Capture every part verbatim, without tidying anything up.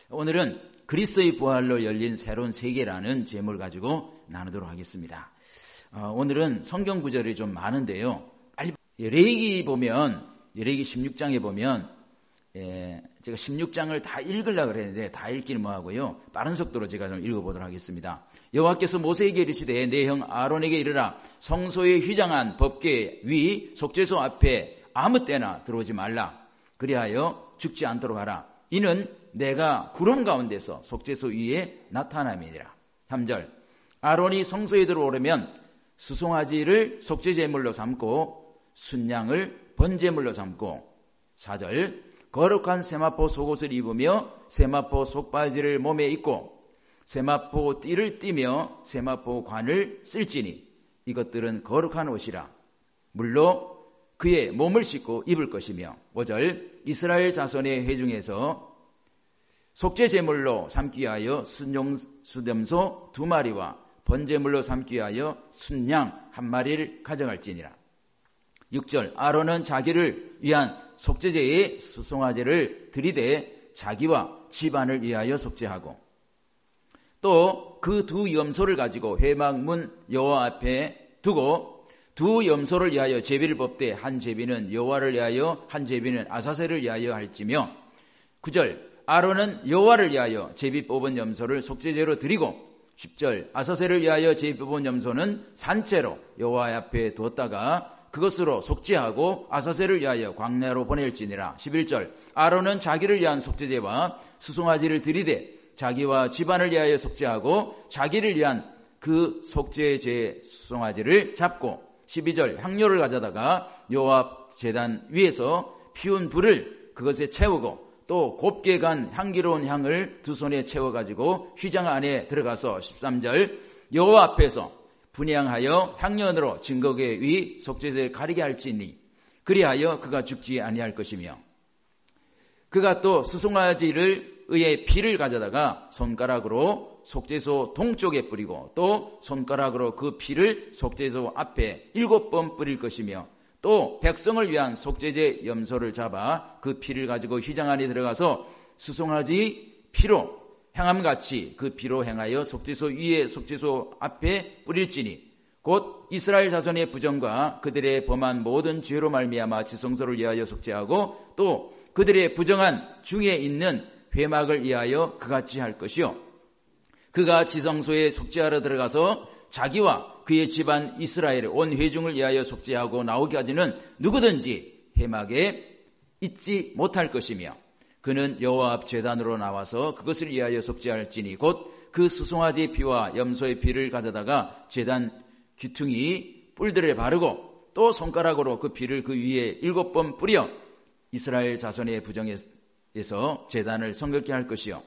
오늘은 그리스도의 부활로 열린 새로운 세계라는 제목을 가지고 나누도록 하겠습니다. 어, 오늘은 성경 구절이 좀 많은데요. 빨리 레위기 보면 레위기 십육 장에 보면 예, 제가 십육 장을 다 읽으려고 그랬는데 다 읽기는 뭐하고요. 빠른 속도로 제가 좀 읽어보도록 하겠습니다. 여호와께서 모세에게 이르시되 내 형 아론에게 이르라. 성소에 휘장한 법궤 위 속죄소 앞에 아무 때나 들어오지 말라. 그리하여 죽지 않도록 하라. 이는 내가 구름 가운데서 속죄소 위에 나타남이니라. 삼 절 아론이 성소에 들어오려면 수송아지를 속죄제물로 삼고 순양을 번제물로 삼고 사 절 거룩한 세마포 속옷을 입으며 세마포 속바지를 몸에 입고 세마포 띠를 띠며 세마포 관을 쓸지니 이것들은 거룩한 옷이라. 물로 그의 몸을 씻고 입을 것이며 오 절 이스라엘 자손의 회중에서 속죄제물로 삼기 위하여 순용 수염소 두 마리와 번제물로 삼기 위하여 순양 한 마리를 가져갈지니라. 육 절 아론은 자기를 위한 속죄제의 수송아지를 들이대 자기와 집안을 위하여 속죄하고 또 그 두 염소를 가지고 회막문 여호와 앞에 두고 두 염소를 위하여 제비를 뽑되 한 제비는 여호와를 위하여 한 제비는 아사셀을 위하여 할지며 구 절 아론은 여호와를 위하여 제비 뽑은 염소를 속죄제로 드리고 십 절 아사셀을 위하여 제비 뽑은 염소는 산채로 여호와 앞에 두었다가 그것으로 속죄하고 아사셀을 위하여 광야로 보낼지니라. 십일 절 아론은 자기를 위한 속죄제와 수송아지를 드리되 자기와 집안을 위하여 속죄하고 자기를 위한 그 속죄제 수송아지를 잡고 십이 절 향료를 가져다가 여호와 제단 위에서 피운 불을 그것에 채우고 또 곱게 간 향기로운 향을 두 손에 채워가지고 휘장 안에 들어가서 십삼 절 여호와 앞에서 분향하여 향년으로 증거궤 위 속죄제를 가리게 할지니 그리하여 그가 죽지 아니할 것이며 그가 또 수송아지를 의의 피를 가져다가 손가락으로 속죄소 동쪽에 뿌리고 또 손가락으로 그 피를 속죄소 앞에 일곱 번 뿌릴 것이며 또 백성을 위한 속죄제 염소를 잡아 그 피를 가지고 휘장 안에 들어가서 수송아지 피로 행함같이 그 피로 행하여 속죄소 위에 속죄소 앞에 뿌릴지니 곧 이스라엘 자손의 부정과 그들의 범한 모든 죄로 말미암아 지성소를 위하여 속죄하고 또 그들의 부정한 중에 있는 회막을 위하여 그같이 할 것이요 그가 지성소에 속죄하러 들어가서 자기와 그의 집안 이스라엘 온 회중을 위하여 속죄하고 나오기까지는 누구든지 회막에 있지 못할 것이며 그는 여호와 앞 제단으로 나와서 그것을 위하여 속죄할지니 곧 그 수송아지 피와 염소의 피를 가져다가 제단 귀퉁이 뿔들에 바르고 또 손가락으로 그 피를 그 위에 일곱 번 뿌려 이스라엘 자손의 부정에서 제단을 성결케 할 것이요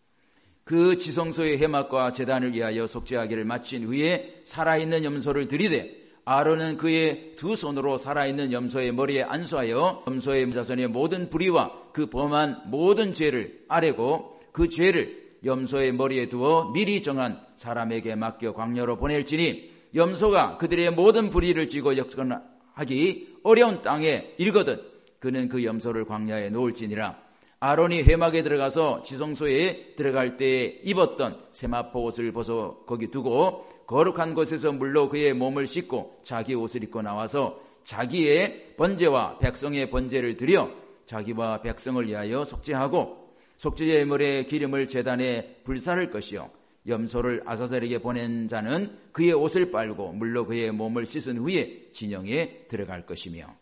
그 지성소의 회막과 제단을 위하여 속죄하기를 마친 후에 살아있는 염소를 들이되 아론은 그의 두 손으로 살아있는 염소의 머리에 안수하여 염소의 자손의 모든 불의와 그 범한 모든 죄를 아뢰고 그 죄를 염소의 머리에 두어 미리 정한 사람에게 맡겨 광야로 보낼지니 염소가 그들의 모든 불의를 지고 역전하기 어려운 땅에 이르거든 그는 그 염소를 광야에 놓을지니라. 아론이 회막에 들어가서 지성소에 들어갈 때에 입었던 세마포 옷을 벗어 거기 두고 거룩한 곳에서 물로 그의 몸을 씻고 자기 옷을 입고 나와서 자기의 번제와 백성의 번제를 드려 자기와 백성을 위하여 속죄하고 속죄제물의 기름을 제단에 불사를 것이요 염소를 아사셀에게 보낸 자는 그의 옷을 빨고 물로 그의 몸을 씻은 후에 진영에 들어갈 것이며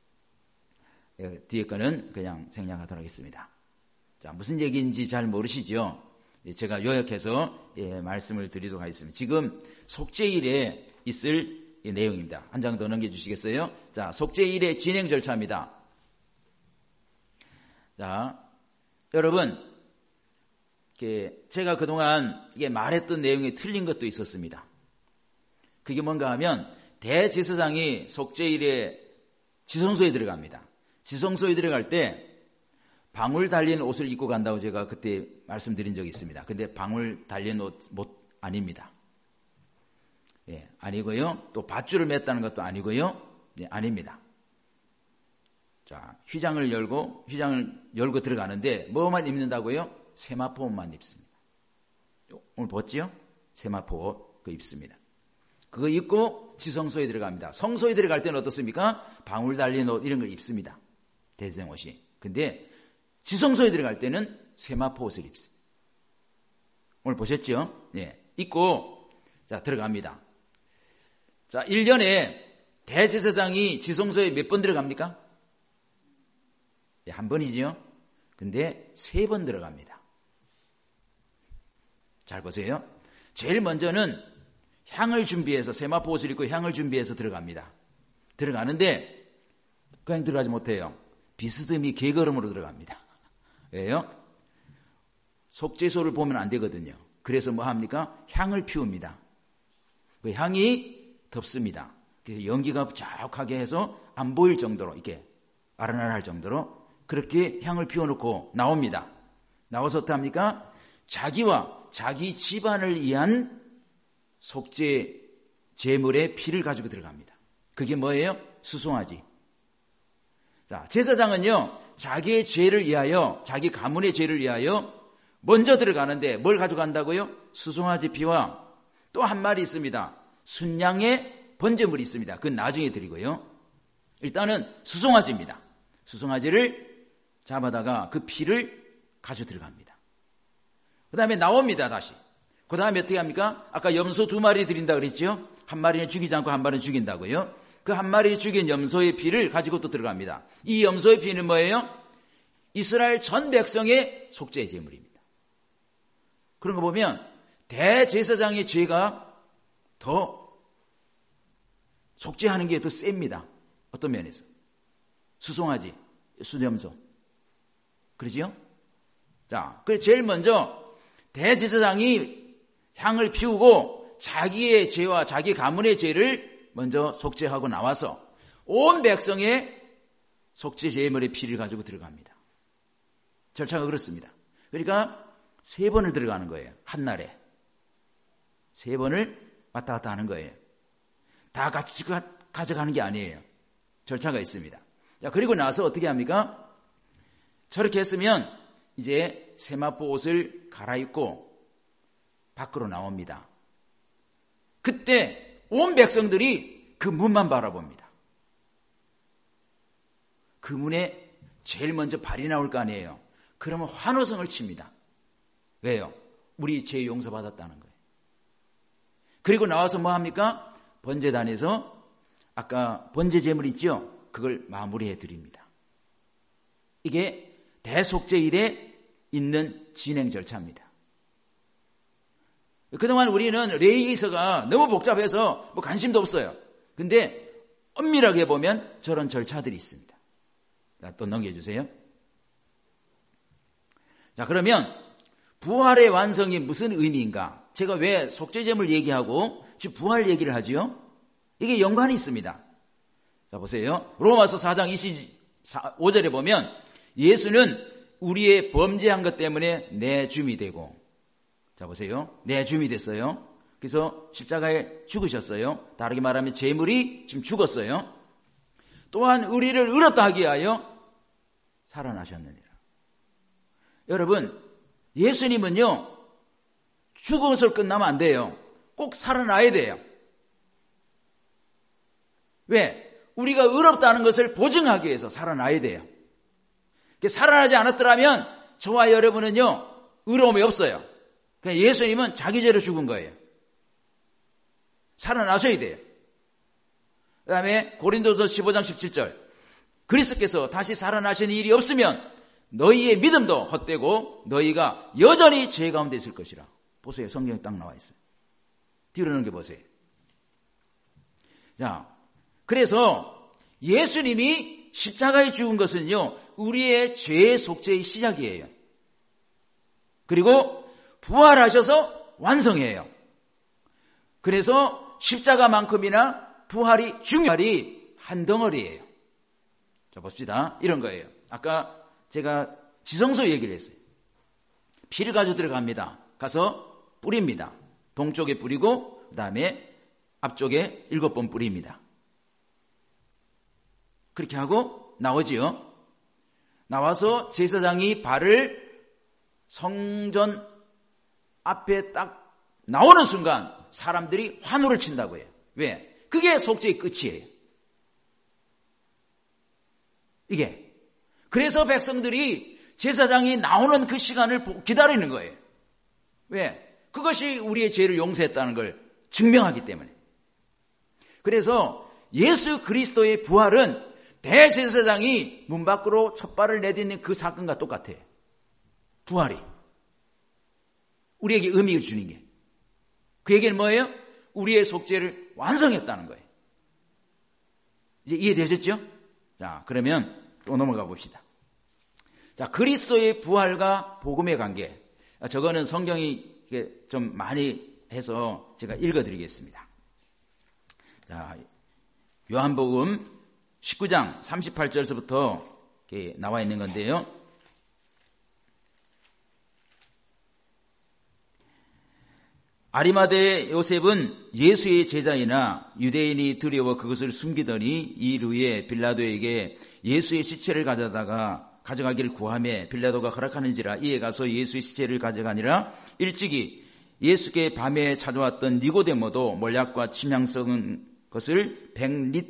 뒤에 거는 그냥 생략하도록 하겠습니다. 자, 무슨 얘기인지 잘 모르시죠? 제가 요약해서 예, 말씀을 드리도록 하겠습니다. 지금 속죄일에 있을 이 내용입니다. 한 장 더 넘겨주시겠어요? 자, 속죄일의 진행 절차입니다. 자, 여러분, 제가 그동안 이게 말했던 내용이 틀린 것도 있었습니다. 그게 뭔가 하면 대제사장이 속죄일에 지성소에 들어갑니다. 지성소에 들어갈 때 방울 달린 옷을 입고 간다고 제가 그때 말씀드린 적이 있습니다. 근데 방울 달린 옷, 못 아닙니다. 예, 아니고요. 또 밧줄을 맸다는 것도 아니고요. 예, 아닙니다. 자, 휘장을 열고 휘장을 열고 들어가는데 뭐만 입는다고요? 세마포 옷만 입습니다. 오늘 벗지요? 세마포 옷 그 입습니다. 그거 입고 지성소에 들어갑니다. 성소에 들어갈 때는 어떻습니까? 방울 달린 옷 이런 걸 입습니다. 대제사장 옷이. 근데 지성소에 들어갈 때는 세마포 옷을 입습니다. 오늘 보셨죠? 예. 입고 자 들어갑니다. 자, 일 년에 대제사장이 지성소에 몇 번 들어갑니까? 예, 한 번이지요. 근데 세 번 들어갑니다. 잘 보세요. 제일 먼저는 향을 준비해서 세마포 옷을 입고 향을 준비해서 들어갑니다. 들어가는데 그냥 들어가지 못해요. 비스듬히 개걸음으로 들어갑니다. 왜요? 속죄소를 보면 안 되거든요. 그래서 뭐 합니까? 향을 피웁니다. 그 향이 덥습니다. 그래서 연기가 부족하게 해서 안 보일 정도로 이렇게 아른아른할 정도로 그렇게 향을 피워놓고 나옵니다. 나와서 어떻게 합니까? 자기와 자기 집안을 위한 속죄 제물의 피를 가지고 들어갑니다. 그게 뭐예요? 수송아지. 자, 제사장은요, 자기의 죄를 위하여, 자기 가문의 죄를 위하여 먼저 들어가는데 뭘 가져간다고요? 수송아지 피와 또 한 마리 있습니다. 순양의 번제물이 있습니다. 그건 나중에 드리고요. 일단은 수송아지입니다. 수송아지를 잡아다가 그 피를 가져 들어갑니다. 그 다음에 나옵니다, 다시. 그 다음에 어떻게 합니까? 아까 염소 두 마리 드린다 그랬죠? 한 마리는 죽이지 않고 한 마리는 죽인다고요? 그 한 마리 죽인 염소의 피를 가지고 또 들어갑니다. 이 염소의 피는 뭐예요? 이스라엘 전 백성의 속죄 제물입니다. 그런 거 보면 대제사장의 죄가 더 속죄하는 게 더 셉니다. 어떤 면에서? 수송아지, 수염소. 그러지요? 자, 그래서 제일 먼저 대제사장이 향을 피우고 자기의 죄와 자기 가문의 죄를 먼저 속죄하고 나와서 온 백성의 속죄 제물의 피를 가지고 들어갑니다. 절차가 그렇습니다. 그러니까 세 번을 들어가는 거예요. 한 날에. 세 번을 왔다 갔다 하는 거예요. 다 같이 가져가는 게 아니에요. 절차가 있습니다. 자, 그리고 나서 어떻게 합니까? 저렇게 했으면 이제 세마포 옷을 갈아입고 밖으로 나옵니다. 그때 온 백성들이 그 문만 바라봅니다. 그 문에 제일 먼저 발이 나올 거 아니에요. 그러면 환호성을 칩니다. 왜요? 우리 죄 용서받았다는 거예요. 그리고 나와서 뭐 합니까? 번제단에서 아까 번제 제물 있죠? 그걸 마무리해 드립니다. 이게 대속죄일에 있는 진행 절차입니다. 그동안 우리는 레위기서가 너무 복잡해서 뭐 관심도 없어요. 근데 엄밀하게 보면 저런 절차들이 있습니다. 자, 또 넘겨주세요. 자, 그러면 부활의 완성이 무슨 의미인가? 제가 왜 속죄제물 얘기하고 지금 부활 얘기를 하지요? 이게 연관이 있습니다. 자, 보세요. 로마서 사 장 이십오 절에 보면 예수는 우리의 범죄한 것 때문에 내 줌이 되고, 자 보세요. 내 줌이 됐어요. 그래서 십자가에 죽으셨어요. 다르게 말하면 제물이 지금 죽었어요. 또한 우리를 의롭다 하기 위하여 살아나셨느니라. 여러분, 예수님은요, 죽어서 끝나면 안 돼요. 꼭 살아나야 돼요. 왜? 우리가 의롭다는 것을 보증하기 위해서 살아나야 돼요. 살아나지 않았더라면 저와 여러분은요, 의로움이 없어요. 그냥 예수님은 자기 죄로 죽은 거예요. 살아나셔야 돼요. 그 다음에 고린도서 십오 장 십칠 절. 그리스도께서 다시 살아나신 일이 없으면 너희의 믿음도 헛되고 너희가 여전히 죄 가운데 있을 것이라. 보세요. 성경에 딱 나와 있어요. 뒤로 넘겨보세요. 자, 그래서 예수님이 십자가에 죽은 것은요, 우리의 죄의 속죄의 시작이에요. 그리고 부활하셔서 완성해요. 그래서 십자가만큼이나 부활이 중요한 한 덩어리예요. 자, 봅시다. 이런 거예요. 아까 제가 지성소 얘기를 했어요. 피를 가지고 들어갑니다. 가서 뿌립니다. 동쪽에 뿌리고 그 다음에 앞쪽에 일곱 번 뿌립니다. 그렇게 하고 나오지요. 나와서 제사장이 발을 성전 앞에 딱 나오는 순간 사람들이 환호를 친다고 해요. 왜? 그게 속죄의 끝이에요. 이게. 그래서 백성들이 제사장이 나오는 그 시간을 기다리는 거예요. 왜? 그것이 우리의 죄를 용서했다는 걸 증명하기 때문에. 그래서 예수 그리스도의 부활은 대제사장이 문 밖으로 첫 발을 내딛는 그 사건과 똑같아요. 부활이. 우리에게 의미를 주는 게. 그 얘기는 뭐예요? 우리의 속죄를 완성했다는 거예요. 이제 이해되셨죠? 자, 그러면 또 넘어가 봅시다. 자, 그리스도의 부활과 복음의 관계. 저거는 성경이 좀 많이 해서 제가 읽어드리겠습니다. 자, 요한복음 십구 장 삼십팔 절서부터 이렇게 나와 있는 건데요. 아리마대 요셉은 예수의 제자이나 유대인이 두려워 그것을 숨기더니 이 후에 빌라도에게 예수의 시체를 가져다가 가져가기를 구하매 빌라도가 허락하는지라 이에 가서 예수의 시체를 가져가니라. 일찍이 예수께 밤에 찾아왔던 니고데모도 몰약과 침향 썩은 것을 백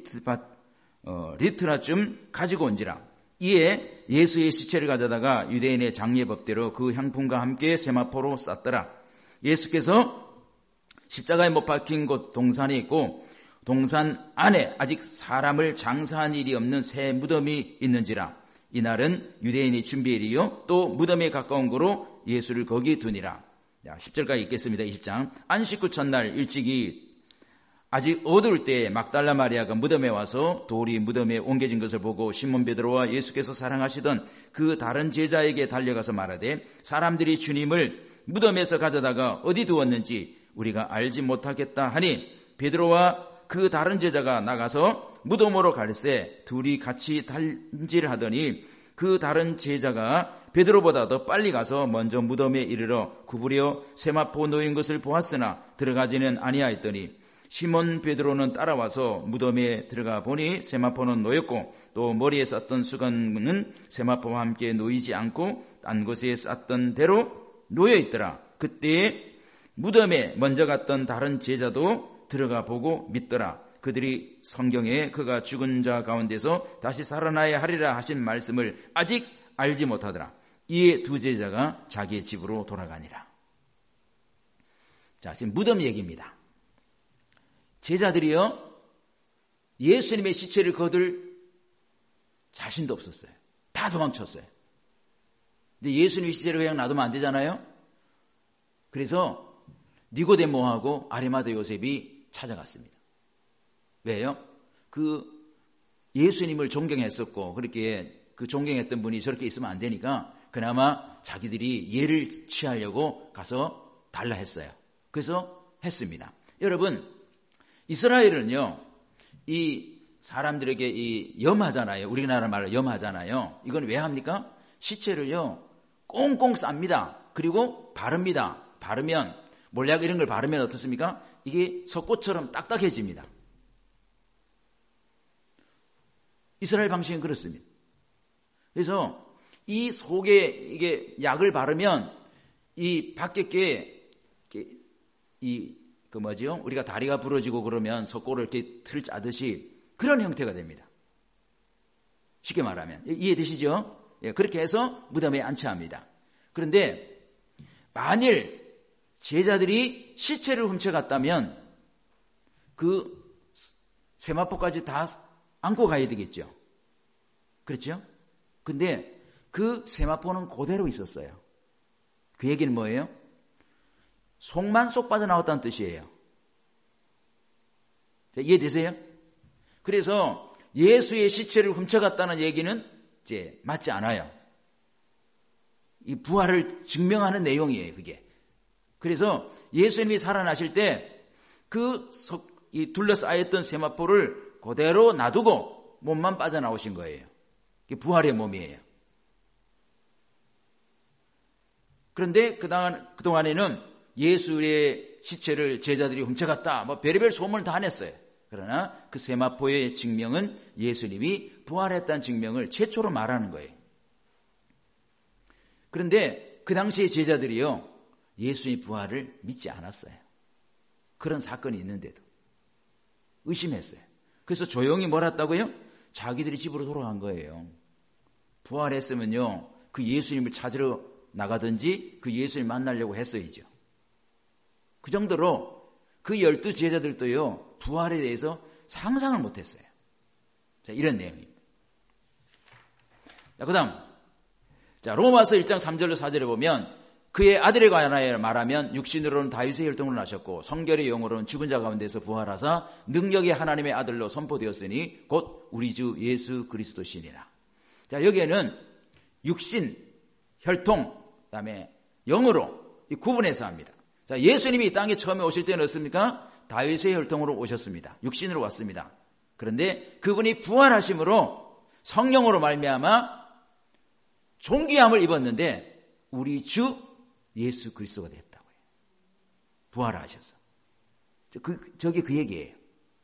리트라쯤 가지고 온지라. 이에 예수의 시체를 가져다가 유대인의 장례법대로 그 향품과 함께 세마포로 쌌더라. 예수께서 십자가에 못 박힌 곳 동산에 있고 동산 안에 아직 사람을 장사한 일이 없는 새 무덤이 있는지라. 이날은 유대인이 준비일이요 또 무덤에 가까운 거로 예수를 거기 두니라. 자, 십 절까지 읽겠습니다. 이십 장. 안식 후 첫날 일찍이 아직 어두울 때 막달라 마리아가 무덤에 와서 돌이 무덤에 옮겨진 것을 보고 시몬 베드로와 예수께서 사랑하시던 그 다른 제자에게 달려가서 말하되 사람들이 주님을 무덤에서 가져다가 어디 두었는지 우리가 알지 못하겠다 하니 베드로와 그 다른 제자가 나가서 무덤으로 갈새 둘이 같이 달질하더니 그 다른 제자가 베드로보다 더 빨리 가서 먼저 무덤에 이르러 구부려 세마포 놓인 것을 보았으나 들어가지는 아니하였더니 시몬 베드로는 따라와서 무덤에 들어가 보니 세마포는 놓였고 또 머리에 쌌던 수건은 세마포와 함께 놓이지 않고 딴 곳에 쌌던 대로 놓여있더라. 그때 무덤에 먼저 갔던 다른 제자도 들어가 보고 믿더라. 그들이 성경에 그가 죽은 자 가운데서 다시 살아나야 하리라 하신 말씀을 아직 알지 못하더라. 이에 두 제자가 자기의 집으로 돌아가니라. 자, 지금 무덤 얘기입니다. 제자들이요, 예수님의 시체를 거둘 자신도 없었어요. 다 도망쳤어요. 근데 예수님의 시체를 그냥 놔두면 안 되잖아요. 그래서 니고데모하고 아리마대 요셉이 찾아갔습니다. 왜요? 그 예수님을 존경했었고 그렇게 그 존경했던 분이 저렇게 있으면 안 되니까 그나마 자기들이 예를 취하려고 가서 달라 했어요. 그래서 했습니다. 여러분, 이스라엘은요, 이 사람들에게 이 염하잖아요. 우리나라 말로 염하잖아요. 이건 왜 합니까? 시체를요, 꽁꽁 쌉니다. 그리고 바릅니다. 바르면, 몰약 이런 걸 바르면 어떻습니까? 이게 석고처럼 딱딱해집니다. 이스라엘 방식은 그렇습니다. 그래서 이 속에 이게 약을 바르면 이 밖에 게, 이, 그 뭐지요? 우리가 다리가 부러지고 그러면 석고를 이렇게 틀 짜듯이 그런 형태가 됩니다. 쉽게 말하면. 이해되시죠? 예, 그렇게 해서 무덤에 안치합니다. 그런데 만일 제자들이 시체를 훔쳐갔다면 그 세마포까지 다 안고 가야 되겠죠. 그렇죠? 근데 그 세마포는 그대로 있었어요. 그 얘기는 뭐예요? 속만 쏙 빠져나왔다는 뜻이에요. 자, 이해되세요? 그래서 예수의 시체를 훔쳐갔다는 얘기는 이제 맞지 않아요. 이 부활을 증명하는 내용이에요, 그게. 그래서 예수님이 살아나실 때 그 이 둘러싸였던 세마포를 그대로 놔두고 몸만 빠져나오신 거예요. 이게 부활의 몸이에요. 그런데 그동안, 그동안에는 예수의 시체를 제자들이 훔쳐갔다, 뭐 별의별 소문을 다 냈어요. 그러나 그 세마포의 증명은 예수님이 부활했다는 증명을 최초로 말하는 거예요. 그런데 그 당시의 제자들이요, 예수의 부활을 믿지 않았어요. 그런 사건이 있는데도 의심했어요. 그래서 조용히 몰았다고요? 자기들이 집으로 돌아간 거예요. 부활했으면요, 그 예수님을 찾으러 나가든지 그 예수님 만나려고 했어야죠. 그 정도로 그 열두 제자들도요, 부활에 대해서 상상을 못했어요. 자, 이런 내용입니다. 자, 그 다음, 자, 로마서 일 장 삼 절로 사 절에 보면, 그의 아들에 관하여 말하면 육신으로는 다윗의 혈통을 나셨고 성결의 영으로는 죽은 자 가운데서 부활하사 능력의 하나님의 아들로 선포되었으니 곧 우리 주 예수 그리스도시니라. 자, 여기에는 육신, 혈통, 그다음에 영으로 구분해서 합니다. 자, 예수님이 이 땅에 처음에 오실 때는 어떻습니까? 다윗의 혈통으로 오셨습니다. 육신으로 왔습니다. 그런데 그분이 부활하심으로 성령으로 말미암아 존귀함을 입었는데 우리 주 예수 그리스도가 됐다고요. 부활하셔서. 그, 저게 그 얘기예요.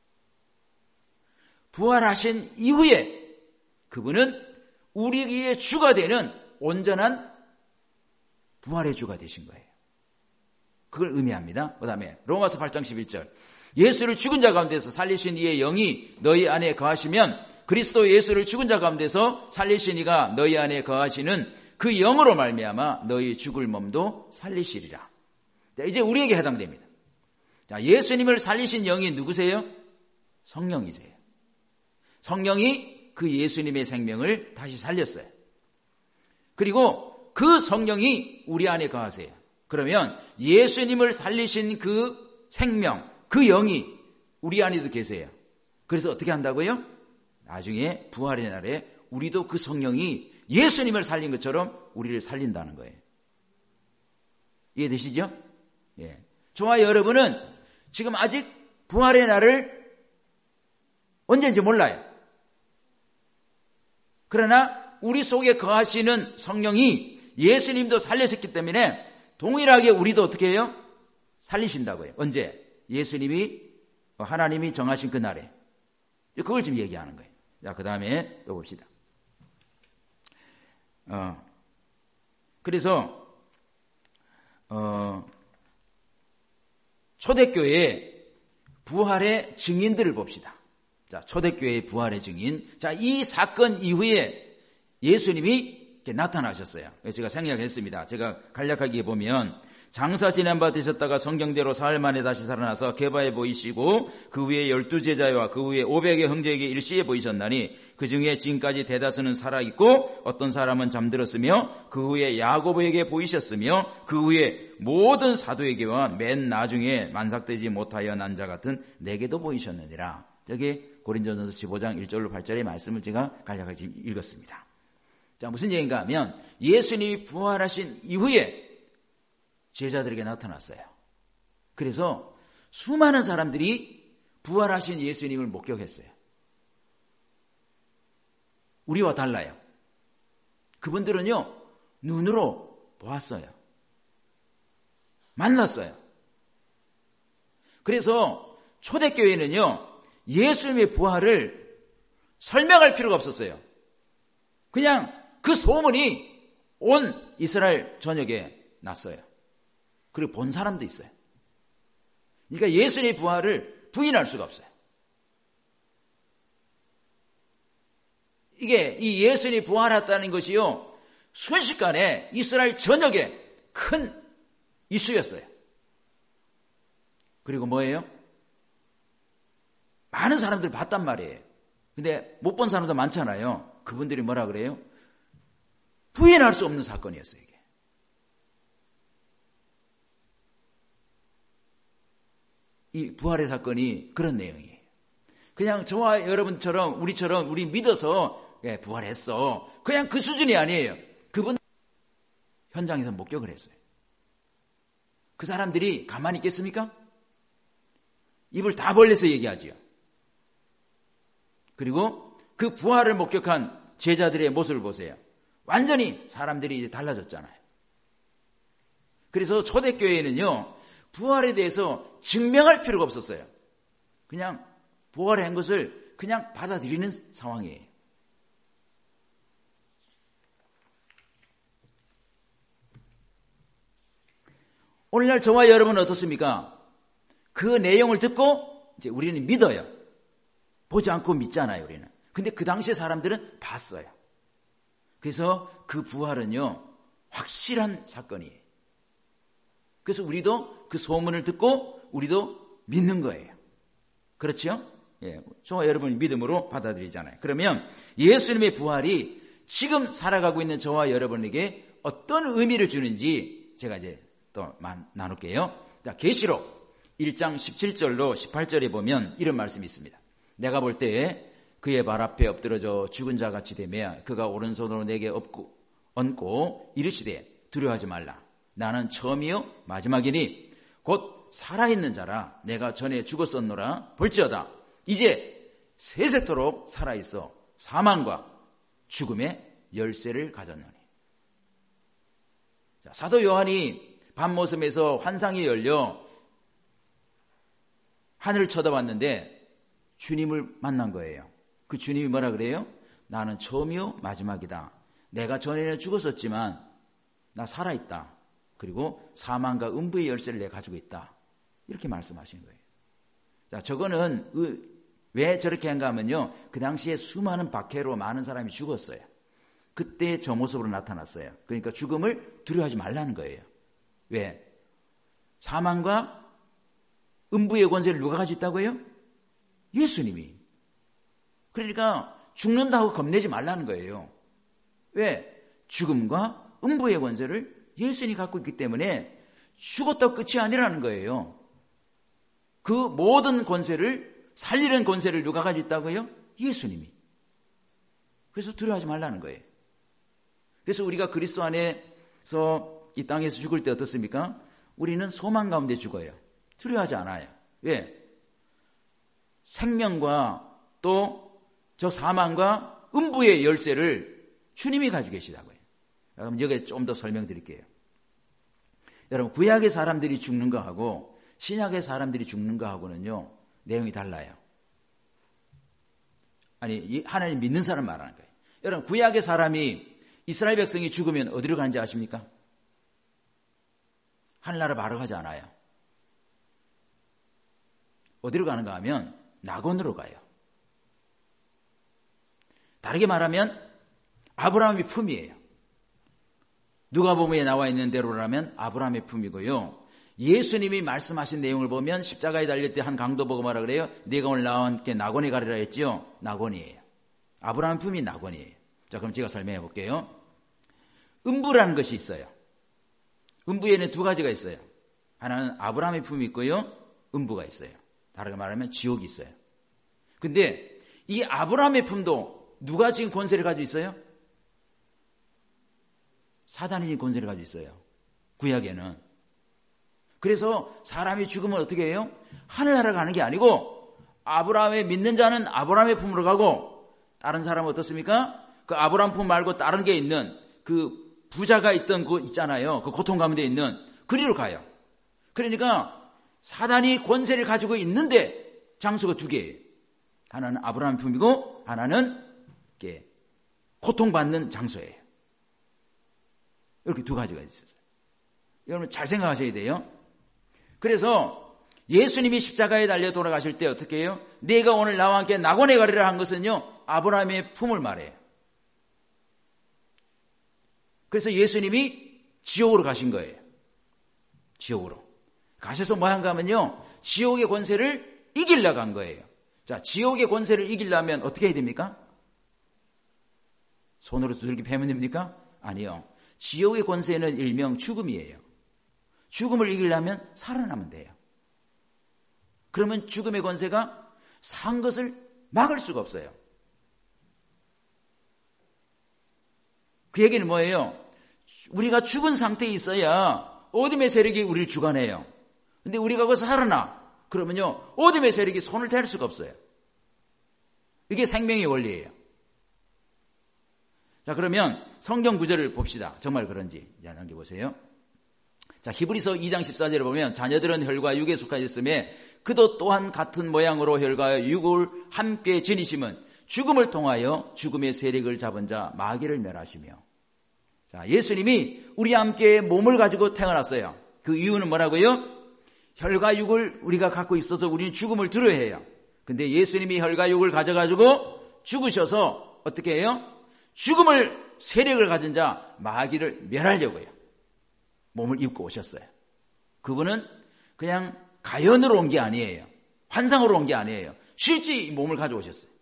부활하신 이후에 그분은 우리의 주가 되는 온전한 부활의 주가 되신 거예요. 그걸 의미합니다. 그 다음에 로마서 팔 장 십일 절. 예수를 죽은 자 가운데서 살리신 이의 영이 너희 안에 거하시면 그리스도 예수를 죽은 자 가운데서 살리신 이가 너희 안에 거하시는 그 영으로 말미암아 너희 죽을 몸도 살리시리라. 자, 이제 우리에게 해당됩니다. 자, 예수님을 살리신 영이 누구세요? 성령이세요. 성령이 그 예수님의 생명을 다시 살렸어요. 그리고 그 성령이 우리 안에 거하세요. 그러면 예수님을 살리신 그 생명, 그 영이 우리 안에도 계세요. 그래서 어떻게 한다고요? 나중에 부활의 날에 우리도 그 성령이 예수님을 살린 것처럼 우리를 살린다는 거예요. 이해되시죠? 예. 저와 여러분은 지금 아직 부활의 날을 언제인지 몰라요. 그러나 우리 속에 거하시는 성령이 예수님도 살리셨기 때문에 동일하게 우리도 어떻게 해요? 살리신다고요. 언제? 예수님이 하나님이 정하신 그 날에. 그걸 지금 얘기하는 거예요. 자, 그 다음에 또 봅시다. 어, 그래서 어, 초대교회의 부활의 증인들을 봅시다. 자, 초대교회의 부활의 증인. 자, 이 사건 이후에 예수님이 이렇게 나타나셨어요. 그래서 제가 생략했습니다. 제가 간략하게 보면 장사 지낸 바 되셨다가 성경대로 사흘 만에 다시 살아나서 게바에 보이시고 그 후에 열두 제자와 그 후에 오백의 형제에게 일시에 보이셨나니 그 중에 지금까지 대다수는 살아있고 어떤 사람은 잠들었으며 그 후에 야고보에게 보이셨으며 그 후에 모든 사도에게와 맨 나중에 만삭되지 못하여 난 자 같은 내게도 보이셨느니라. 저게 고린도전서 십오 장 일 절로 팔 절의 말씀을 제가 간략하게 지금 읽었습니다. 자, 무슨 얘기인가 하면 예수님이 부활하신 이후에 제자들에게 나타났어요. 그래서 수많은 사람들이 부활하신 예수님을 목격했어요. 우리와 달라요. 그분들은요, 눈으로 보았어요. 만났어요. 그래서 초대교회는요, 예수님의 부활을 설명할 필요가 없었어요. 그냥 그 소문이 온 이스라엘 전역에 났어요. 그리고 본 사람도 있어요. 그러니까 예수님의 부활을 부인할 수가 없어요. 이게 이 예수님이 부활했다는 것이요, 순식간에 이스라엘 전역에 큰 이슈였어요. 그리고 뭐예요? 많은 사람들이 봤단 말이에요. 근데 못 본 사람도 많잖아요. 그분들이 뭐라 그래요? 부인할 수 없는 사건이었어요. 이게. 이 부활의 사건이 그런 내용이에요. 그냥 저와 여러분처럼 우리처럼 우리 믿어서 예, 부활했어. 그냥 그 수준이 아니에요. 그분 현장에서 목격을 했어요. 그 사람들이 가만히 있겠습니까? 입을 다 벌려서 얘기하지요. 그리고 그 부활을 목격한 제자들의 모습을 보세요. 완전히 사람들이 이제 달라졌잖아요. 그래서 초대교회에는요, 부활에 대해서 증명할 필요가 없었어요. 그냥 부활한 것을 그냥 받아들이는 상황이에요. 오늘날 저와 여러분은 어떻습니까? 그 내용을 듣고 이제 우리는 믿어요. 보지 않고 믿잖아요, 우리는. 근데 그 당시에 사람들은 봤어요. 그래서 그 부활은요, 확실한 사건이에요. 그래서 우리도 그 소문을 듣고 우리도 믿는 거예요. 그렇죠? 예, 저와 여러분이 믿음으로 받아들이잖아요. 그러면 예수님의 부활이 지금 살아가고 있는 저와 여러분에게 어떤 의미를 주는지 제가 이제 또 나눌게요. 자, 계시록 일 장 십칠 절로 십팔 절에 보면 이런 말씀이 있습니다. 내가 볼 때에 그의 발 앞에 엎드러져 죽은 자 같이 되며 그가 오른손으로 내게 엎고 얹고 이르시되 두려워하지 말라. 나는 처음이요 마지막이니 곧 살아있는 자라. 내가 전에 죽었었노라. 볼지어다 이제 세세토록 살아있어 사망과 죽음의 열쇠를 가졌노니. 자, 사도 요한이 밤모섬에서 환상이 열려 하늘을 쳐다봤는데 주님을 만난 거예요. 그 주님이 뭐라 그래요? 나는 처음이요 마지막이다. 내가 전에는 죽었었지만 나 살아있다. 그리고 사망과 음부의 열쇠를 내가 가지고 있다. 이렇게 말씀하신 거예요. 자, 저거는 왜 저렇게 한가 하면요, 그 당시에 수많은 박해로 많은 사람이 죽었어요. 그때 저 모습으로 나타났어요. 그러니까 죽음을 두려워하지 말라는 거예요. 왜? 사망과 음부의 권세를 누가 가지고 있다고요? 예수님이. 그러니까 죽는다고 겁내지 말라는 거예요. 왜? 죽음과 음부의 권세를 예수님이 갖고 있기 때문에 죽었다고 끝이 아니라는 거예요. 그 모든 권세를, 살리는 권세를 누가 가지고 있다고요? 예수님이. 그래서 두려워하지 말라는 거예요. 그래서 우리가 그리스도 안에서 이 땅에서 죽을 때 어떻습니까? 우리는 소망 가운데 죽어요. 두려워하지 않아요. 왜? 생명과 또 저 사망과 음부의 열쇠를 주님이 가지고 계시다고요. 그럼 여기에 좀 더 설명드릴게요. 여러분, 구약의 사람들이 죽는 거하고 신약의 사람들이 죽는 거하고는요, 내용이 달라요. 아니, 하나님 믿는 사람 말하는 거예요. 여러분, 구약의 사람이, 이스라엘 백성이 죽으면 어디로 가는지 아십니까? 하늘나라 바로 가지 않아요. 어디로 가는가 하면 낙원으로 가요. 다르게 말하면 아브라함의 품이에요. 누가복음에 나와 있는 대로라면 아브라함의 품이고요. 예수님이 말씀하신 내용을 보면 십자가에 달릴 때 한 강도 보고 뭐라 그래요? 네가 오늘 나와 함께 낙원에 가리라 했지요. 낙원이에요. 아브라함 품이 낙원이에요. 자, 그럼 제가 설명해 볼게요. 음부라는 것이 있어요. 음부에는 두 가지가 있어요. 하나는 아브라함의 품이 있고요, 음부가 있어요. 다르게 말하면 지옥이 있어요. 근데 이 아브라함의 품도 누가 지금 권세를 가지고 있어요? 사단이 권세를 가지고 있어요. 구약에는. 그래서 사람이 죽으면 어떻게 해요? 하늘나라 가는 게 아니고 아브라함의 믿는 자는 아브라함의 품으로 가고, 다른 사람은 어떻습니까? 그 아브라함 품 말고 다른 게 있는 그 부자가 있던 그 있잖아요. 그 고통 가운데 있는 그리로 가요. 그러니까 사단이 권세를 가지고 있는데 장소가 두 개예요. 하나는 아브라함 품이고 하나는 고통받는 장소예요. 이렇게 두 가지가 있어요. 여러분 잘 생각하셔야 돼요. 그래서 예수님이 십자가에 달려 돌아가실 때 어떻게 해요? 네가 오늘 나와 함께 낙원에 가리라 한 것은요, 아브라함의 품을 말해요. 그래서 예수님이 지옥으로 가신 거예요. 지옥으로. 가셔서 뭐 한가 하면요, 지옥의 권세를 이기려고 한 거예요. 자, 지옥의 권세를 이기려면 어떻게 해야 됩니까? 손으로 두들겨 패면 됩니까? 아니요. 지옥의 권세는 일명 죽음이에요. 죽음을 이기려면 살아나면 돼요. 그러면 죽음의 권세가 산 것을 막을 수가 없어요. 그 얘기는 뭐예요? 우리가 죽은 상태에 있어야 어둠의 세력이 우리를 주관해요. 근데 우리가 거기서 살아나. 그러면요, 어둠의 세력이 손을 댈 수가 없어요. 이게 생명의 원리예요. 자, 그러면 성경 구절을 봅시다. 정말 그런지. 자, 남겨보세요. 자, 히브리서 이 장 십사 절에 보면 자녀들은 혈과 육에 속하였음에 그도 또한 같은 모양으로 혈과 육을 함께 지니심은 죽음을 통하여 죽음의 세력을 잡은 자 마귀를 멸하시며. 자, 예수님이 우리와 함께 몸을 가지고 태어났어요. 그 이유는 뭐라고요? 혈과육을 우리가 갖고 있어서 우리는 죽음을 들어야 해요. 근데 예수님이 혈과육을 가져가지고 죽으셔서 어떻게 해요? 죽음을 세력을 가진 자 마귀를 멸하려고요. 몸을 입고 오셨어요. 그분은 그냥 가연으로 온 게 아니에요. 환상으로 온 게 아니에요. 실제 이 몸을 가져오셨어요.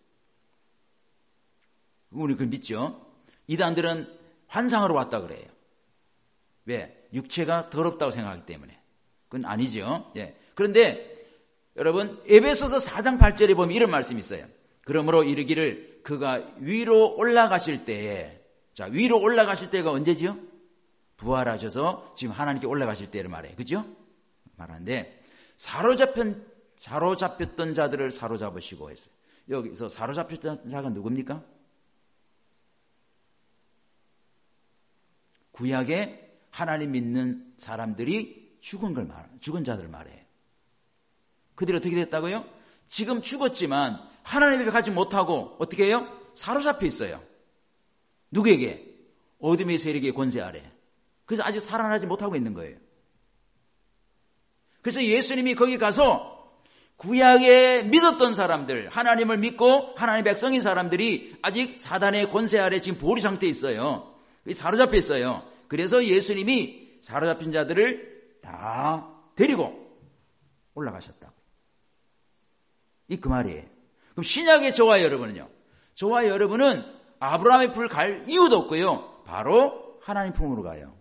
우리 그걸 믿죠? 이단들은 환상으로 왔다 그래요. 왜? 육체가 더럽다고 생각하기 때문에. 그건 아니죠. 예. 그런데 여러분 에베소서 사 장 팔 절에 보면 이런 말씀이 있어요. 그러므로 이르기를 그가 위로 올라가실 때에, 자 위로 올라가실 때가 언제지요? 부활하셔서 지금 하나님께 올라가실 때를 말해요. 그죠? 말하는데 사로잡힌 사로잡혔던 자들을 사로잡으시고 했어요. 여기서 사로잡혔던 자가 누굽니까? 구약에 하나님 믿는 사람들이 죽은 걸 말, 죽은 자들을 말해요. 그들이 어떻게 됐다고요? 지금 죽었지만 하나님 앞에 가지 못하고 어떻게 해요? 사로잡혀 있어요. 누구에게? 어둠의 세력의 권세 아래. 그래서 아직 살아나지 못하고 있는 거예요. 그래서 예수님이 거기 가서 구약에 믿었던 사람들, 하나님을 믿고 하나님의 백성인 사람들이 아직 사단의 권세 아래 지금 보리 상태에 있어요. 사로잡혀 있어요. 그래서 예수님이 사로잡힌 자들을 다 데리고 올라가셨다고. 이 그 말이에요. 그럼 신약의 저와 여러분은요? 저와 여러분은 아브라함의 품을 갈 이유도 없고요. 바로 하나님 품으로 가요.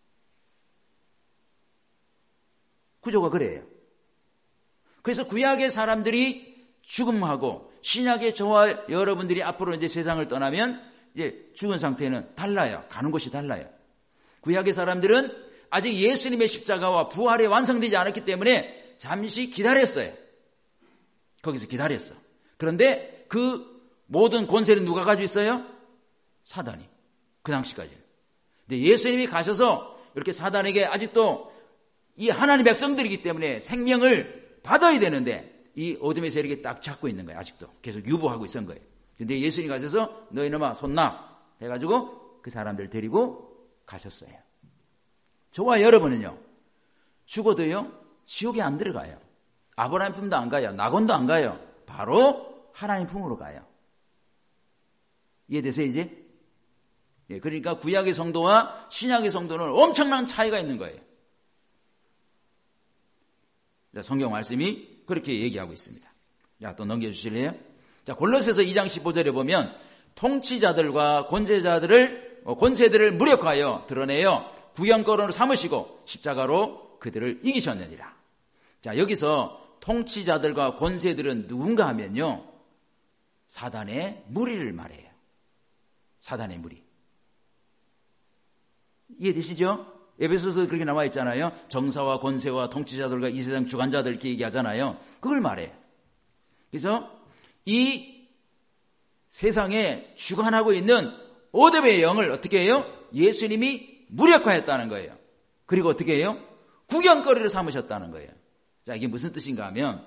구조가 그래요. 그래서 구약의 사람들이 죽음하고 신약의 저와 여러분들이 앞으로 이제 세상을 떠나면 이제 죽은 상태는 달라요. 가는 곳이 달라요. 구약의 사람들은 아직 예수님의 십자가와 부활이 완성되지 않았기 때문에 잠시 기다렸어요. 거기서 기다렸어. 그런데 그 모든 권세는 누가 가지고 있어요? 사단이. 그 당시까지. 근데 예수님이 가셔서 이렇게 사단에게 아직도 이 하나님 백성들이기 때문에 생명을 받아야 되는데 이 어둠의 세력이 딱 잡고 있는 거예요. 아직도. 계속 유보하고 있었던 거예요. 근데 예수님이 가셔서 너희놈아 손나 해가지고 그 사람들 데리고 가셨어요. 저와 여러분은요. 죽어도요. 지옥에 안 들어가요. 아브라함 품도 안 가요. 낙원도 안 가요. 바로 하나님 품으로 가요. 이해되세요 이제? 예, 그러니까 구약의 성도와 신약의 성도는 엄청난 차이가 있는 거예요. 성경 말씀이 그렇게 얘기하고 있습니다. 자, 또 넘겨주실래요? 자, 골로새서 이 장 십오 절에 보면 통치자들과 권세자들을 권세들을 무력화하여 드러내어 구경거론으로 삼으시고 십자가로 그들을 이기셨느니라. 자, 여기서 통치자들과 권세들은 누군가 하면요. 사단의 무리를 말해요. 사단의 무리. 이해되시죠? 에베소서 그렇게 나와 있잖아요. 정사와 권세와 통치자들과 이 세상 주관자들 이렇게 얘기하잖아요. 그걸 말해요. 그래서 이 세상에 주관하고 있는 어둠의 영을 어떻게 해요? 예수님이 무력화했다는 거예요. 그리고 어떻게 해요? 구경거리를 삼으셨다는 거예요. 자, 이게 무슨 뜻인가 하면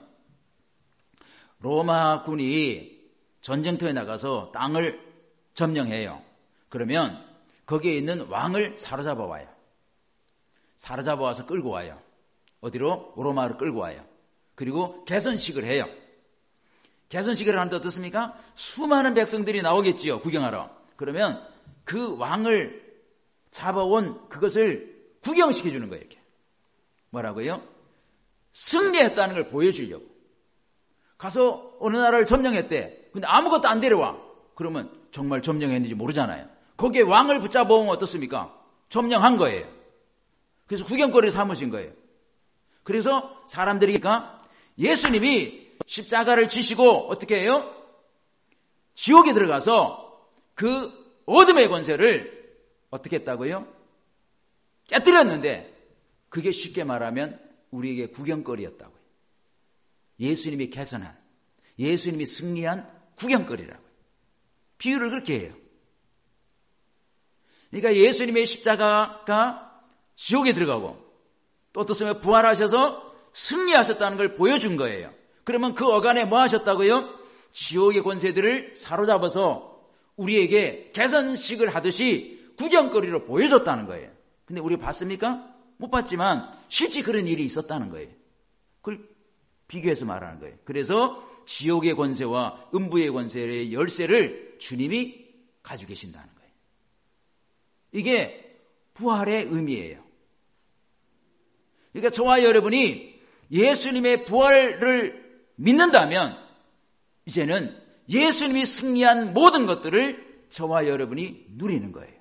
로마군이 전쟁터에 나가서 땅을 점령해요. 그러면 거기에 있는 왕을 사로잡아 와요. 사로잡아 와서 끌고 와요. 어디로? 로마로 끌고 와요. 그리고 개선식을 해요. 개선식을 하는데 어떻습니까? 수많은 백성들이 나오겠지요. 구경하러. 그러면 그 왕을 잡아온 그것을 구경시켜 주는 거예요. 이렇게. 뭐라고요? 승리했다는 걸 보여주려고. 가서 어느 나라를 점령했대. 근데 아무것도 안 데려와. 그러면 정말 점령했는지 모르잖아요. 거기에 왕을 붙잡아오면 어떻습니까? 점령한 거예요. 그래서 구경거리를 삼으신 거예요. 그래서 사람들이니까 예수님이 십자가를 지시고 어떻게 해요? 지옥에 들어가서 그 어둠의 권세를 어떻게 했다고요? 깨뜨렸는데 그게 쉽게 말하면 우리에게 구경거리였다고요. 예수님이 개선한, 예수님이 승리한 구경거리라고요. 비유를 그렇게 해요. 그러니까 예수님의 십자가가 지옥에 들어가고 또 어떻습니까? 부활하셔서 승리하셨다는 걸 보여준 거예요. 그러면 그 어간에 뭐 하셨다고요? 지옥의 권세들을 사로잡아서 우리에게 개선식을 하듯이 구경거리로 보여줬다는 거예요. 근데 우리 봤습니까? 못 봤지만 실제 그런 일이 있었다는 거예요. 그걸 비교해서 말하는 거예요. 그래서 지옥의 권세와 음부의 권세의 열쇠를 주님이 가지고 계신다는 거예요. 이게 부활의 의미예요. 그러니까 저와 여러분이 예수님의 부활을 믿는다면 이제는 예수님이 승리한 모든 것들을 저와 여러분이 누리는 거예요.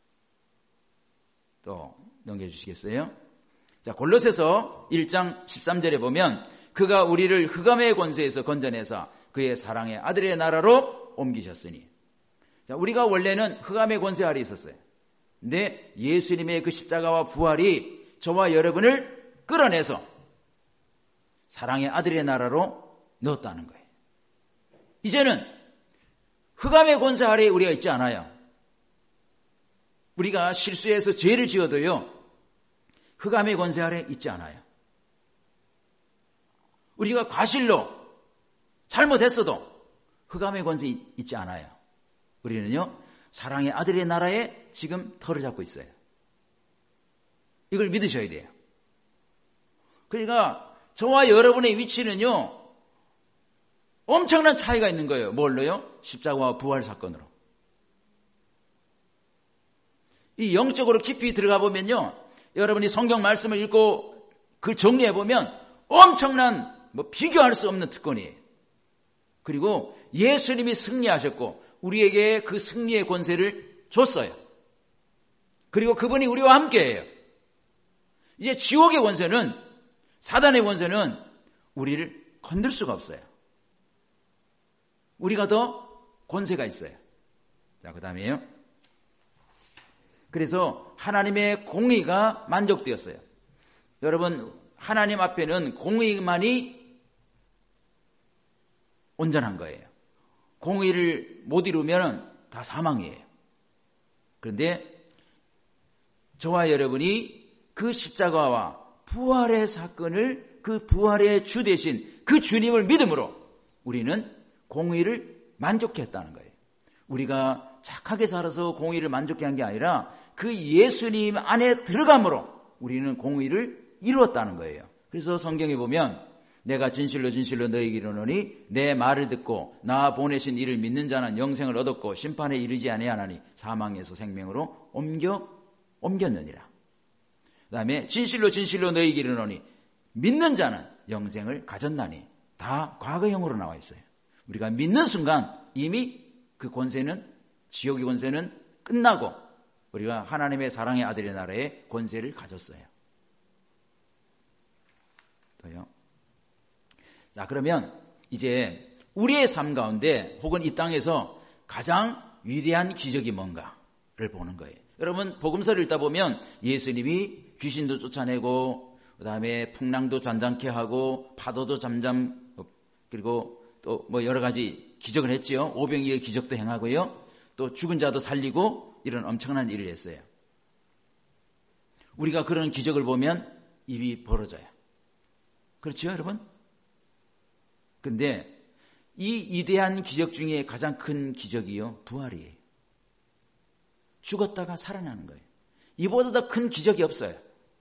또 넘겨주시겠어요? 자, 골로새서 일 장 십삼 절에 보면 그가 우리를 흑암의 권세에서 건져내사 그의 사랑의 아들의 나라로 옮기셨으니. 자, 우리가 원래는 흑암의 권세 아래 있었어요. 근데 예수님의 그 십자가와 부활이 저와 여러분을 끌어내서 사랑의 아들의 나라로 넣었다는 거예요. 이제는 흑암의 권세 아래에 우리가 있지 않아요. 우리가 실수해서 죄를 지어도요, 흑암의 권세 아래에 있지 않아요. 우리가 과실로 잘못했어도 흑암의 권세 있지 않아요. 우리는요, 사랑의 아들의 나라에 지금 터를 잡고 있어요. 이걸 믿으셔야 돼요. 그러니까 저와 여러분의 위치는요, 엄청난 차이가 있는 거예요. 뭘로요? 십자가와 부활 사건으로. 이 영적으로 깊이 들어가 보면요, 여러분이 성경 말씀을 읽고 그걸 정리해 보면 엄청난 뭐 비교할 수 없는 특권이에요. 그리고 예수님이 승리하셨고 우리에게 그 승리의 권세를 줬어요. 그리고 그분이 우리와 함께해요. 이제 지옥의 권세는, 사단의 권세는 우리를 건들 수가 없어요. 우리가 더 권세가 있어요. 자, 그 다음에요. 그래서 하나님의 공의가 만족되었어요. 여러분, 하나님 앞에는 공의만이 온전한 거예요. 공의를 못 이루면 다 사망이에요. 그런데 저와 여러분이 그 십자가와 부활의 사건을, 그 부활의 주 되신 그 주님을 믿음으로 우리는 공의를 만족해 했다는 거예요. 우리가 착하게 살아서 공의를 만족해 한 게 아니라 그 예수님 안에 들어감으로 우리는 공의를 이루었다는 거예요. 그래서 성경에 보면 내가 진실로 진실로 너희에게 이르노니 내 말을 듣고 나 보내신 이를 믿는 자는 영생을 얻었고 심판에 이르지 아니하나니 사망에서 생명으로 옮겨 옮겼느니라. 그 다음에 진실로 진실로 너희에게 이르노니 믿는 자는 영생을 가졌나니. 다 과거형으로 나와 있어요. 우리가 믿는 순간 이미 그 권세는, 지옥의 권세는 끝나고 우리가 하나님의 사랑의 아들의 나라의 권세를 가졌어요. 또요. 자, 그러면 이제 우리의 삶 가운데 혹은 이 땅에서 가장 위대한 기적이 뭔가를 보는 거예요. 여러분, 복음서를 읽다 보면 예수님이 귀신도 쫓아내고 그 다음에 풍랑도 잔잔케 하고 파도도 잠잠, 그리고 또 뭐 여러 가지 기적을 했지요. 오병이의 기적도 행하고요. 또 죽은 자도 살리고 이런 엄청난 일을 했어요. 우리가 그런 기적을 보면 입이 벌어져요. 그렇죠, 여러분? 근데 이 위대한 기적 중에 가장 큰 기적이요, 부활이에요. 죽었다가 살아나는 거예요. 이보다 더 큰 기적이 없어요.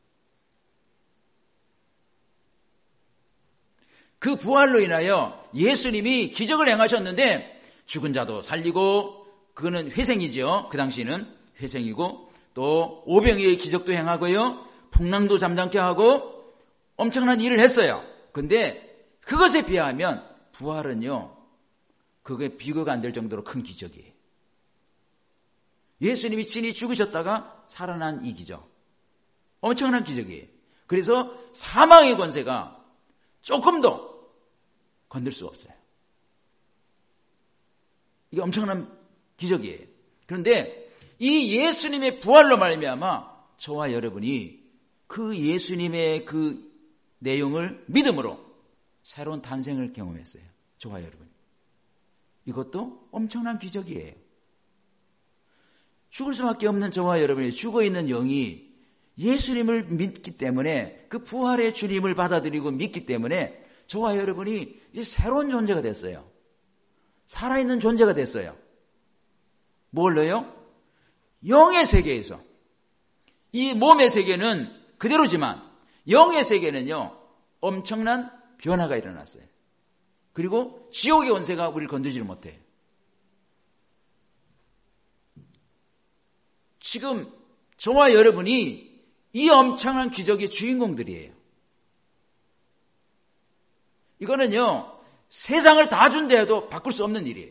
그 부활로 인하여 예수님이 기적을 행하셨는데 죽은 자도 살리고, 그거는 회생이죠. 그 당시는 회생이고, 또 오병이의 기적도 행하고요, 풍랑도 잠잠케 하고 엄청난 일을 했어요. 근데 그것에 비하면 부활은요, 그게 비교가 안 될 정도로 큰 기적이에요. 예수님이 친히 죽으셨다가 살아난 이 기적, 엄청난 기적이에요. 그래서 사망의 권세가 조금도 건들 수가 없어요. 이게 엄청난 기적이에요. 그런데 이 예수님의 부활로 말미암아 저와 여러분이 그 예수님의 그 내용을 믿음으로 새로운 탄생을 경험했어요. 저와 여러분. 이것도 엄청난 기적이에요. 죽을 수밖에 없는 저와 여러분이 죽어있는 영이 예수님을 믿기 때문에, 그 부활의 주님을 받아들이고 믿기 때문에 저와 여러분이 이제 새로운 존재가 됐어요. 살아있는 존재가 됐어요. 뭘로요? 영의 세계에서. 이 몸의 세계는 그대로지만 영의 세계는요, 엄청난 변화가 일어났어요. 그리고 지옥의 권세가 우리를 건드지를 못해요. 지금 저와 여러분이 이 엄청난 기적의 주인공들이에요. 이거는요, 세상을 다 준다 해도 바꿀 수 없는 일이에요.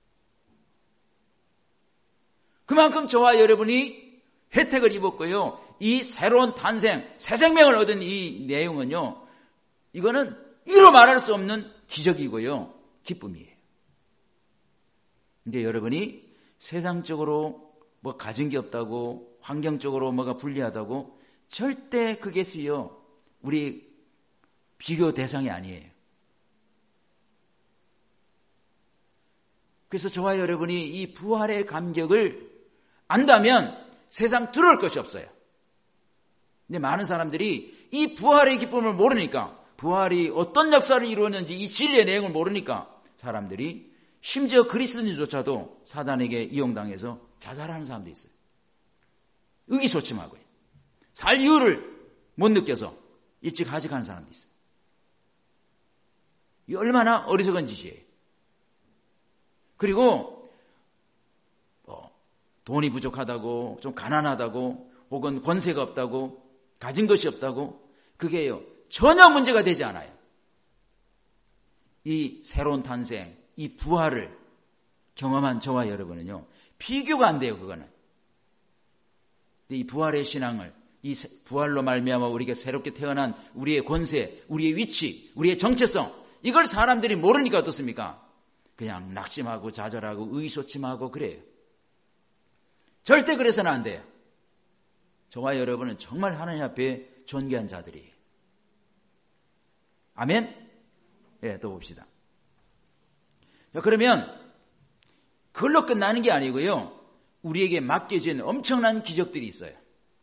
그만큼 저와 여러분이 혜택을 입었고요. 이 새로운 탄생, 새 생명을 얻은 이 내용은요, 이거는 이루 말할 수 없는 기적이고요, 기쁨이에요. 근데 여러분이 세상적으로 뭐 가진 게 없다고, 환경적으로 뭐가 불리하다고, 절대 그게수요, 우리 비교 대상이 아니에요. 그래서 저와 여러분이 이 부활의 감격을 안다면 세상 들어올 것이 없어요. 근데 많은 사람들이 이 부활의 기쁨을 모르니까, 부활이 어떤 역사를 이루었는지 이 진리의 내용을 모르니까 사람들이 심지어 그리스도인조차도 사단에게 이용당해서 자살하는 사람도 있어요. 의기소침하고요. 살 이유를 못 느껴서 일찍 하직하는 사람도 있어요. 이 얼마나 어리석은 짓이에요. 그리고 뭐 돈이 부족하다고, 좀 가난하다고, 혹은 권세가 없다고, 가진 것이 없다고, 그게요 전혀 문제가 되지 않아요. 이 새로운 탄생, 이 부활을 경험한 저와 여러분은요, 비교가 안 돼요. 그거는. 이 부활의 신앙을, 이 부활로 말미암아 우리가 새롭게 태어난 우리의 권세, 우리의 위치, 우리의 정체성, 이걸 사람들이 모르니까 어떻습니까? 그냥 낙심하고 좌절하고 의기소침하고 그래요. 절대 그래서는 안 돼요. 저와 여러분은 정말 하나님 앞에 존귀한 자들이에요. 아멘? 예, 또 봅시다. 자, 그러면 그걸로 끝나는 게 아니고요, 우리에게 맡겨진 엄청난 기적들이 있어요.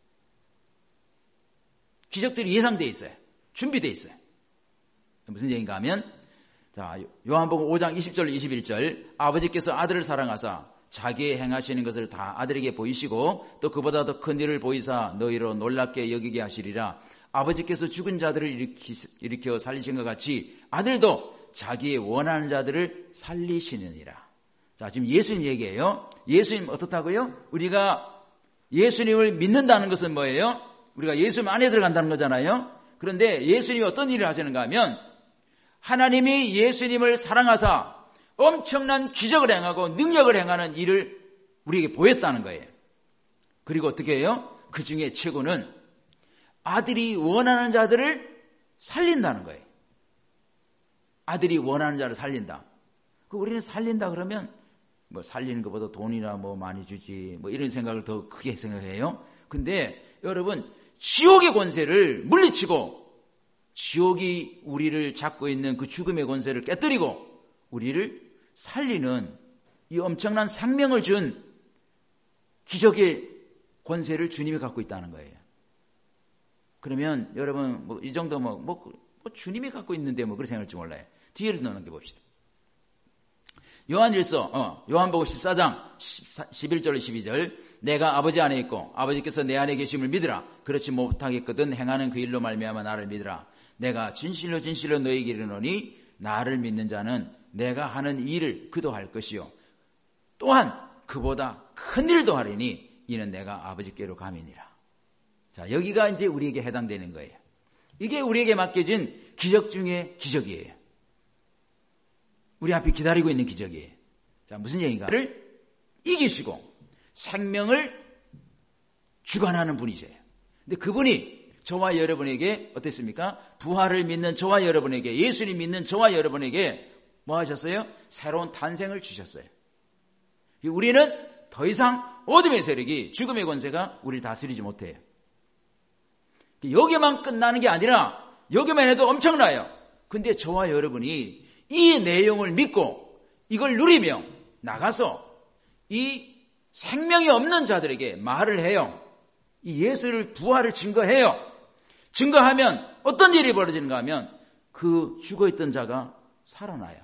기적들이 예상되어 있어요. 준비되어 있어요. 무슨 얘기인가 하면, 자, 요한복음 오 장 이십 절 이십일 절, 아버지께서 아들을 사랑하사 자기의 행하시는 것을 다 아들에게 보이시고 또 그보다 더 큰 일을 보이사 너희로 놀랍게 여기게 하시리라. 아버지께서 죽은 자들을 일으키, 일으켜 살리신 것 같이 아들도 자기의 원하는 자들을 살리시느니라. 자, 지금 예수님 얘기예요. 예수님 어떻다고요? 우리가 예수님을 믿는다는 것은 뭐예요? 우리가 예수님 안에 들어간다는 거잖아요. 그런데 예수님이 어떤 일을 하시는가 하면, 하나님이 예수님을 사랑하사 엄청난 기적을 행하고 능력을 행하는 일을 우리에게 보였다는 거예요. 그리고 어떻게 해요? 그 중에 최고는 아들이 원하는 자들을 살린다는 거예요. 아들이 원하는 자를 살린다. 그 우리는 살린다 그러면 뭐 살리는 것보다 돈이나 뭐 많이 주지 뭐 이런 생각을 더 크게 생각해요. 근데 여러분, 지옥의 권세를 물리치고 지옥이 우리를 잡고 있는 그 죽음의 권세를 깨뜨리고 우리를 살리는 이 엄청난 생명을 준 기적의 권세를 주님이 갖고 있다는 거예요. 그러면 여러분 뭐 이 정도 뭐, 뭐, 뭐 주님이 갖고 있는데 뭐 그런 생각할지 몰라요. 뒤를 넘겨봅시다. 요한일서 어, 요한복음 십사 장 십일 절 십이 절, 내가 아버지 안에 있고 아버지께서 내 안에 계심을 믿으라. 그렇지 못하겠거든 행하는 그 일로 말미암아 나를 믿으라. 내가 진실로 진실로 너희에게 이르노니 나를 믿는 자는 내가 하는 일을 그도 할 것이요 또한 그보다 큰 일도 하리니 이는 내가 아버지께로 감이니라. 자, 여기가 이제 우리에게 해당되는 거예요. 이게 우리에게 맡겨진 기적 중에 기적이에요. 우리 앞에 기다리고 있는 기적이에요. 자, 무슨 얘기인가를 이기시고 생명을 주관하는 분이세요. 근데 그분이 저와 여러분에게 어땠습니까? 부활을 믿는 저와 여러분에게, 예수님 믿는 저와 여러분에게 뭐 하셨어요? 새로운 탄생을 주셨어요. 우리는 더 이상 어둠의 세력이, 죽음의 권세가 우리를 다스리지 못해요. 여기만 끝나는 게 아니라 여기만 해도 엄청나요. 근데 저와 여러분이 이 내용을 믿고 이걸 누리며 나가서 이 생명이 없는 자들에게 말을 해요. 이 예수를, 부활을 증거해요. 증거하면 어떤 일이 벌어지는가 하면 그 죽어있던 자가 살아나요.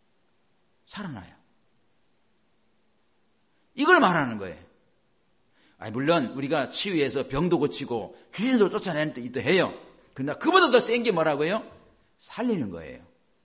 살아나요. 이걸 말하는 거예요. 아니, 물론 우리가 치유해서 병도 고치고 귀신도 쫓아내는 뜻도 해요. 그러나 그보다 더 센 게 뭐라고요? 살리는 거예요.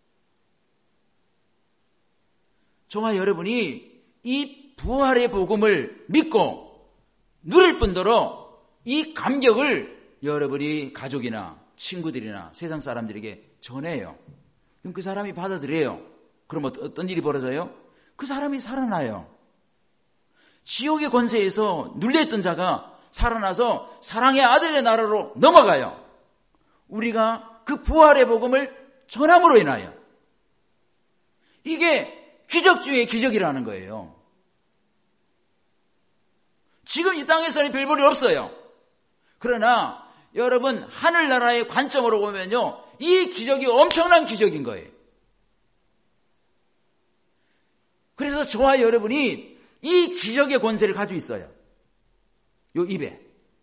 저와 여러분이 이 부활의 복음을 믿고 누릴 뿐더러 이 감격을 여러분이 가족이나 친구들이나 세상 사람들에게 전해요. 그럼 그 사람이 받아들여요. 그럼 어떤 일이 벌어져요? 그 사람이 살아나요. 지옥의 권세에서 눌려있던 자가 살아나서 사랑의 아들의 나라로 넘어가요. 우리가 그 부활의 복음을 전함으로 인하여. 이게 기적 중의 기적이라는 거예요. 지금 이 땅에서는 별 볼이 없어요. 그러나 여러분 하늘나라의 관점으로 보면요, 이 기적이 엄청난 기적인 거예요. 그래서 저와 여러분이 이 기적의 권세를 가지고 있어요. 요 입에.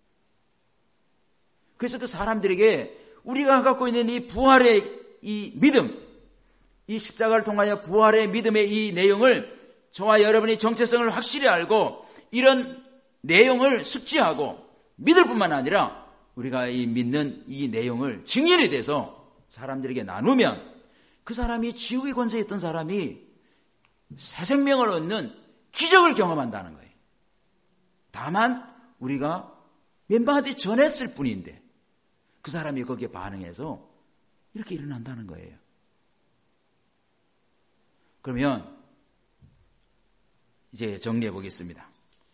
그래서 그 사람들에게 우리가 갖고 있는 이 부활의 이 믿음, 이 십자가를 통하여 부활의 믿음의 이 내용을 저와 여러분이 정체성을 확실히 알고 이런 내용을 숙지하고 믿을 뿐만 아니라 우리가 이 믿는 이 내용을 증인이 돼서 사람들에게 나누면 그 사람이 지옥의 권세에 있던 사람이 새 생명을 얻는 기적을 경험한다는 거예요. 다만 우리가 몇 마디 전했을 뿐인데 그 사람이 거기에 반응해서 이렇게 일어난다는 거예요. 그러면 이제 정리해 보겠습니다.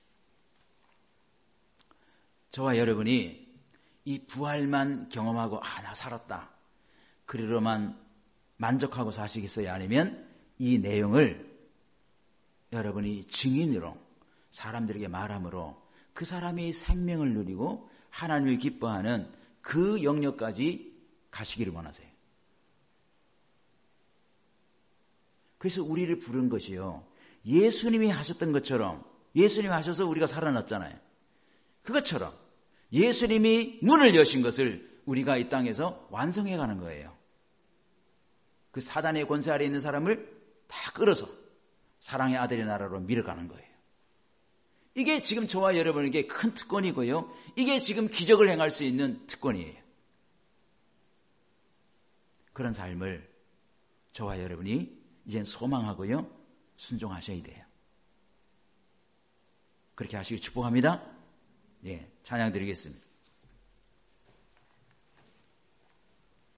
저와 여러분이 이 부활만 경험하고 아, 나 살았다. 그리로만 만족하고 사시겠어요? 아니면 이 내용을 여러분이 증인으로 사람들에게 말함으로 그 사람이 생명을 누리고 하나님을 기뻐하는 그 영역까지 가시기를 원하세요. 그래서 우리를 부른 것이요, 예수님이 하셨던 것처럼, 예수님이 하셔서 우리가 살아났잖아요. 그것처럼 예수님이 문을 여신 것을 우리가 이 땅에서 완성해 가는 거예요. 그 사단의 권세 아래 있는 사람을 다 끌어서 사랑의 아들의 나라로 밀어가는 거예요. 이게 지금 저와 여러분에게 큰 특권이고요. 이게 지금 기적을 행할 수 있는 특권이에요. 그런 삶을 저와 여러분이 이젠 소망하고요, 순종하셔야 돼요. 그렇게 하시길 축복합니다. 예, 찬양 드리겠습니다.